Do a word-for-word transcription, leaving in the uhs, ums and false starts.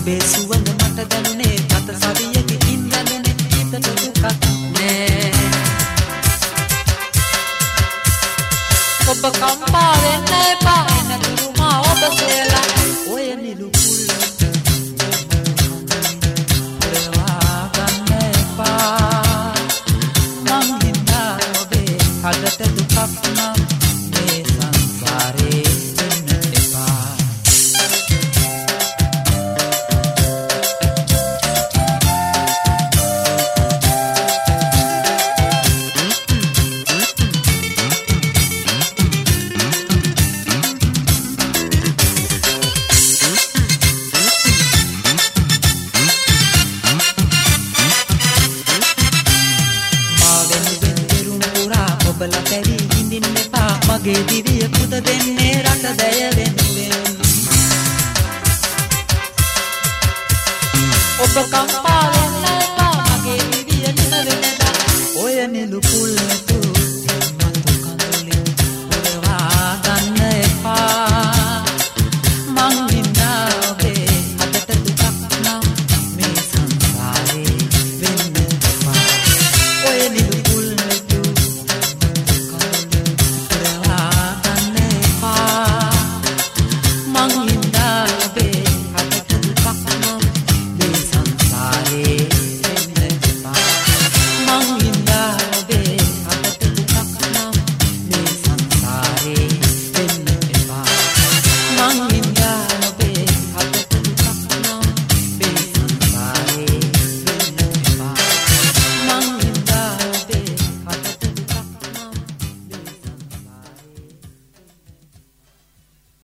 ඔබේ සුවඳ මට දැනුනේ ගත සවියකින් දැනුනේ හිතට දුකක් නෑ ඔබ කම්පා වෙන්න එපා එන තුරුමා ඔබ සෙලා ඔය නිලු කුල්ල රවා ගන්න එපා මං හින්දා ඔබේ හදට දුකක් නම් මේ සංසාරේ වෙන්න එපා ඔබලා පැරි හිඳින්න එපා මගේ දිවිය පුද දෙන්නේ රට දැය වෙනුවෙන් ඔබ කම්පා වෙන්න එපා මගේ දිවිය නිල වෙනදා ඔය නිලු කුල්ලට